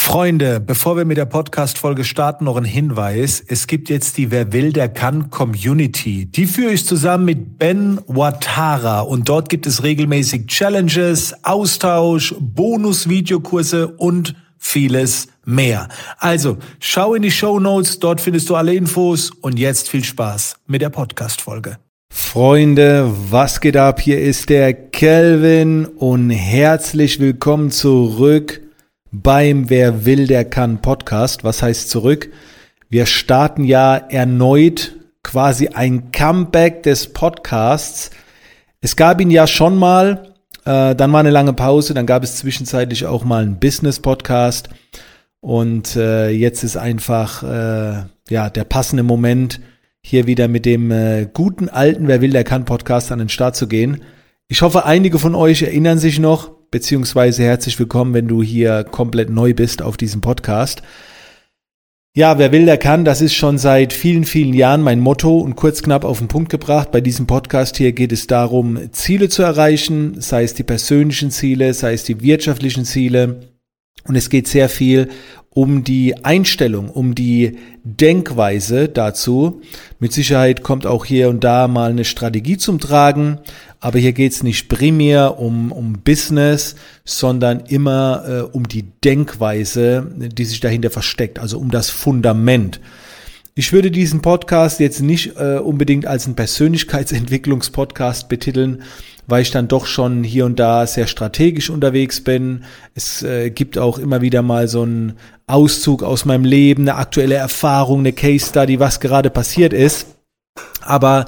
Freunde, bevor wir mit der Podcast-Folge starten, noch ein Hinweis. Es gibt jetzt die Wer will, der kann Community. Die führe ich zusammen mit Ben Ouattara und dort gibt es regelmäßig Challenges, Austausch, Bonus-Videokurse und vieles mehr. Also, schau in die Shownotes, dort findest du alle Infos und jetzt viel Spaß mit der Podcast-Folge. Freunde, was geht ab? Hier ist der Kelvin und herzlich willkommen zurück beim Wer will, der kann Podcast. Was heißt zurück? Wir starten ja erneut quasi ein Comeback des Podcasts. Es gab ihn ja schon mal, dann war eine lange Pause, dann gab es zwischenzeitlich auch mal einen Business-Podcast und jetzt ist einfach der passende Moment, hier wieder mit dem guten alten Wer will, der kann Podcast an den Start zu gehen. Ich hoffe, einige von euch erinnern sich noch, beziehungsweise herzlich willkommen, wenn du hier komplett neu bist auf diesem Podcast. Ja, wer will, der kann, das ist schon seit vielen, vielen Jahren mein Motto und kurz knapp auf den Punkt gebracht. Bei diesem Podcast hier geht es darum, Ziele zu erreichen, sei es die persönlichen Ziele, sei es die wirtschaftlichen Ziele. Und es geht sehr viel um die Einstellung, um die Denkweise dazu. Mit Sicherheit kommt auch hier und da mal eine Strategie zum Tragen, aber hier geht es nicht primär um Business, sondern immer um die Denkweise, die sich dahinter versteckt, also um das Fundament. Ich würde diesen Podcast jetzt nicht unbedingt als einen Persönlichkeitsentwicklungspodcast betiteln, weil ich dann doch schon hier und da sehr strategisch unterwegs bin. Es gibt auch immer wieder mal so einen Auszug aus meinem Leben, eine aktuelle Erfahrung, eine Case Study, was gerade passiert ist. Aber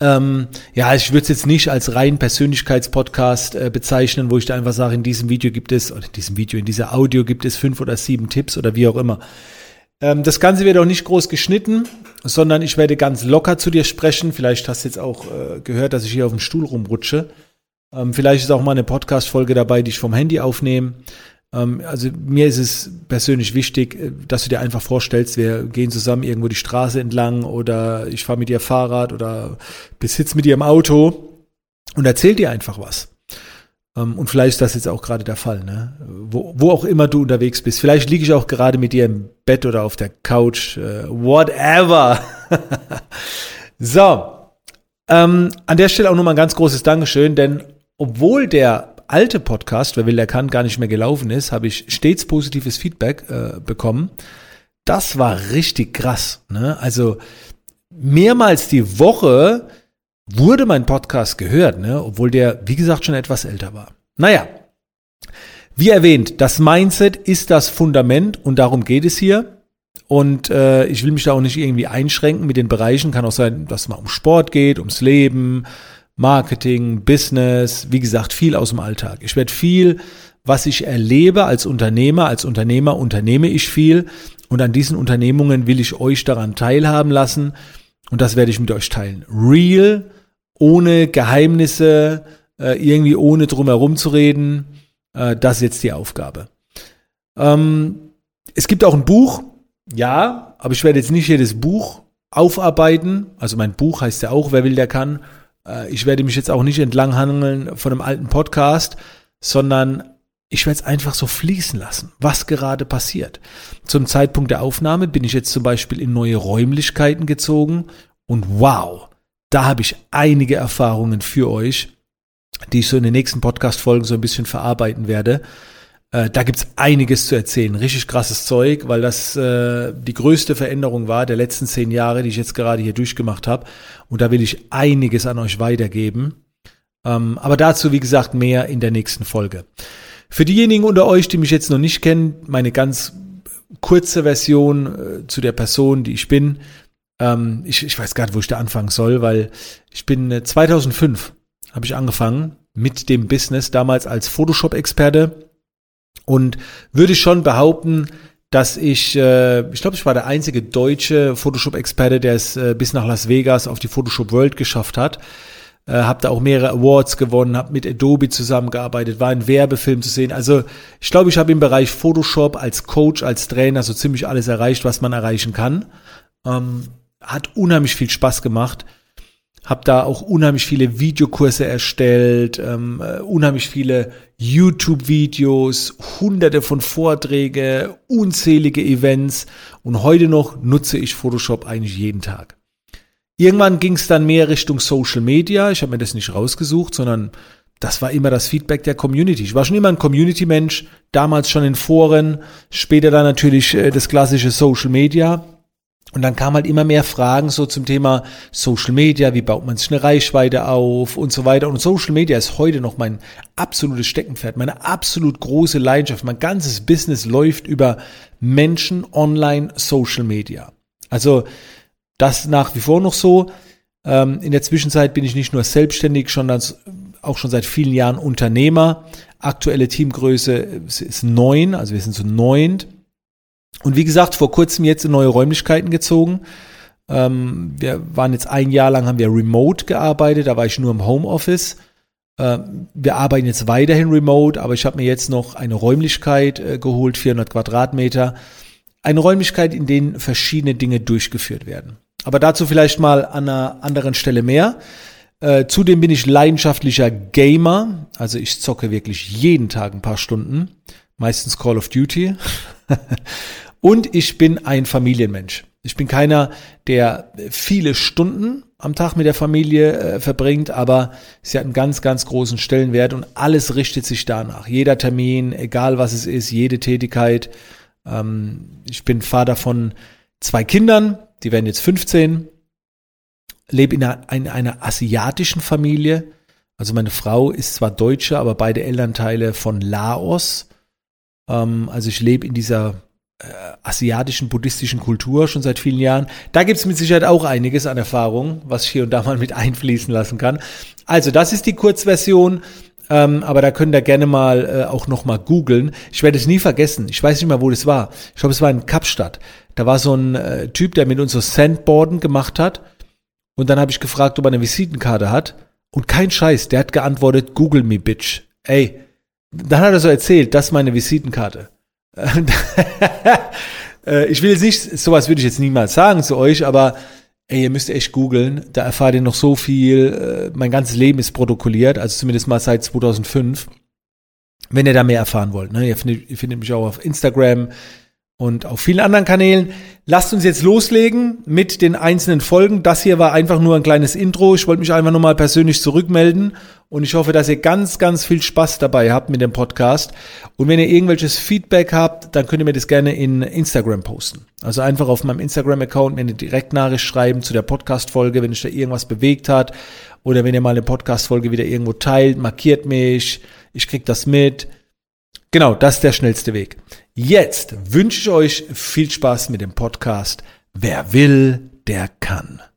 ich würde es jetzt nicht als rein Persönlichkeitspodcast bezeichnen, wo ich da einfach sage, in dieser Audio gibt es 5 oder 7 Tipps oder wie auch immer. Das Ganze wird auch nicht groß geschnitten, sondern ich werde ganz locker zu dir sprechen. Vielleicht hast du jetzt auch gehört, dass ich hier auf dem Stuhl rumrutsche. Vielleicht ist auch mal eine Podcast-Folge dabei, die ich vom Handy aufnehme. Also mir ist es persönlich wichtig, dass du dir einfach vorstellst, wir gehen zusammen irgendwo die Straße entlang oder ich fahre mit dir Fahrrad oder sitze mit dir im Auto und erzähl dir einfach was. Und vielleicht ist das jetzt auch gerade der Fall, ne? Wo auch immer du unterwegs bist. Vielleicht liege ich auch gerade mit dir im Bett oder auf der Couch, whatever. So, an der Stelle auch nochmal ein ganz großes Dankeschön, denn obwohl der alte Podcast, wer will, der kann, gar nicht mehr gelaufen ist, habe ich stets positives Feedback bekommen. Das war richtig krass, ne? Also mehrmals die Woche wurde mein Podcast gehört, ne? Obwohl der, wie gesagt, schon etwas älter war. Naja, wie erwähnt, das Mindset ist das Fundament und darum geht es hier. Und ich will mich da auch nicht irgendwie einschränken mit den Bereichen. Kann auch sein, dass es mal um Sport geht, ums Leben, Marketing, Business, wie gesagt, viel aus dem Alltag. Ich werde viel, was ich erlebe als Unternehmer unternehme ich viel und an diesen Unternehmungen will ich euch daran teilhaben lassen und das werde ich mit euch teilen. Real, ohne Geheimnisse, irgendwie ohne drumherum zu reden, das ist jetzt die Aufgabe. Es gibt auch ein Buch, ja, aber ich werde jetzt nicht jedes Buch aufarbeiten, also mein Buch heißt ja auch, wer will, der kann. Ich werde mich jetzt auch nicht entlanghangeln von einem alten Podcast, sondern ich werde es einfach so fließen lassen, was gerade passiert. Zum Zeitpunkt der Aufnahme bin ich jetzt zum Beispiel in neue Räumlichkeiten gezogen und wow, da habe ich einige Erfahrungen für euch, die ich so in den nächsten Podcast-Folgen so ein bisschen verarbeiten werde. Da gibt's einiges zu erzählen, richtig krasses Zeug, weil das die größte Veränderung war der letzten 10 Jahre, die ich jetzt gerade hier durchgemacht habe. Und da will ich einiges an euch weitergeben. Aber dazu, wie gesagt, mehr in der nächsten Folge. Für diejenigen unter euch, die mich jetzt noch nicht kennen, meine ganz kurze Version zu der Person, die ich bin. Ich weiß gar nicht, wo ich da anfangen soll, weil ich bin 2005 habe ich angefangen mit dem Business, damals als Photoshop-Experte. Und würde schon behaupten, dass ich glaube, ich war der einzige deutsche Photoshop-Experte, der es bis nach Las Vegas auf die Photoshop World geschafft hat. Habe da auch mehrere Awards gewonnen, habe mit Adobe zusammengearbeitet, war in Werbefilmen zu sehen. Also ich glaube, ich habe im Bereich Photoshop als Coach, als Trainer so ziemlich alles erreicht, was man erreichen kann. Hat unheimlich viel Spaß gemacht. habe da auch unheimlich viele Videokurse erstellt, unheimlich viele YouTube-Videos, hunderte von Vorträge, unzählige Events und heute noch nutze ich Photoshop eigentlich jeden Tag. Irgendwann ging es dann mehr Richtung Social Media. Ich habe mir das nicht rausgesucht, sondern das war immer das Feedback der Community. Ich war schon immer ein Community-Mensch, damals schon in Foren, später dann natürlich das klassische Social Media. Und dann kamen halt immer mehr Fragen so zum Thema Social Media, wie baut man sich eine Reichweite auf und so weiter. Und Social Media ist heute noch mein absolutes Steckenpferd, meine absolut große Leidenschaft. Mein ganzes Business läuft über Menschen online Social Media. Also das nach wie vor noch so. In der Zwischenzeit bin ich nicht nur selbstständig, sondern auch schon seit vielen Jahren Unternehmer. Aktuelle Teamgröße ist 9, also wir sind zu 9. Und wie gesagt, vor kurzem jetzt in neue Räumlichkeiten gezogen. Wir waren jetzt ein Jahr lang, haben wir remote gearbeitet, da war ich nur im Homeoffice. Wir arbeiten jetzt weiterhin remote, aber ich habe mir jetzt noch eine Räumlichkeit geholt, 400 Quadratmeter. Eine Räumlichkeit, in denen verschiedene Dinge durchgeführt werden. Aber dazu vielleicht mal an einer anderen Stelle mehr. Zudem bin ich leidenschaftlicher Gamer, also ich zocke wirklich jeden Tag ein paar Stunden, meistens Call of Duty. Und ich bin ein Familienmensch. Ich bin keiner, der viele Stunden am Tag mit der Familie verbringt, aber sie hat einen ganz, ganz großen Stellenwert und alles richtet sich danach. Jeder Termin, egal was es ist, jede Tätigkeit. Ich bin Vater von 2 Kindern, die werden jetzt 15, lebe in einer asiatischen Familie. Also meine Frau ist zwar Deutsche, aber beide Elternteile von Laos. Also ich lebe in dieser asiatischen, buddhistischen Kultur schon seit vielen Jahren. Da gibt es mit Sicherheit auch einiges an Erfahrung, was ich hier und da mal mit einfließen lassen kann. Also das ist die Kurzversion, aber da könnt ihr gerne mal auch noch mal googeln. Ich werde es nie vergessen. Ich weiß nicht mehr, wo das war. Ich glaube, es war in Kapstadt. Da war so ein Typ, der mit uns so Sandboarden gemacht hat. Und dann habe ich gefragt, ob er eine Visitenkarte hat. Und kein Scheiß, der hat geantwortet, Google me, bitch. Ey, dann hat er so erzählt, das ist meine Visitenkarte. Ich will jetzt nicht, sowas würde ich jetzt niemals sagen zu euch, aber ey, ihr müsst echt googeln, da erfahrt ihr noch so viel. Mein ganzes Leben ist protokolliert, also zumindest mal seit 2005, wenn ihr da mehr erfahren wollt. Ne? Ihr findet mich auch auf Instagram und auf vielen anderen Kanälen. Lasst uns jetzt loslegen mit den einzelnen Folgen. Das hier war einfach nur ein kleines Intro. Ich wollte mich einfach nur mal persönlich zurückmelden und ich hoffe, dass ihr ganz, ganz viel Spaß dabei habt mit dem Podcast. Und wenn ihr irgendwelches Feedback habt, dann könnt ihr mir das gerne in Instagram posten. Also einfach auf meinem Instagram-Account mir eine Direktnachricht schreiben zu der Podcast-Folge, wenn euch da irgendwas bewegt hat oder wenn ihr mal eine Podcast-Folge wieder irgendwo teilt, markiert mich, ich krieg das mit. Genau, das ist der schnellste Weg. Jetzt wünsche ich euch viel Spaß mit dem Podcast. Wer will, der kann.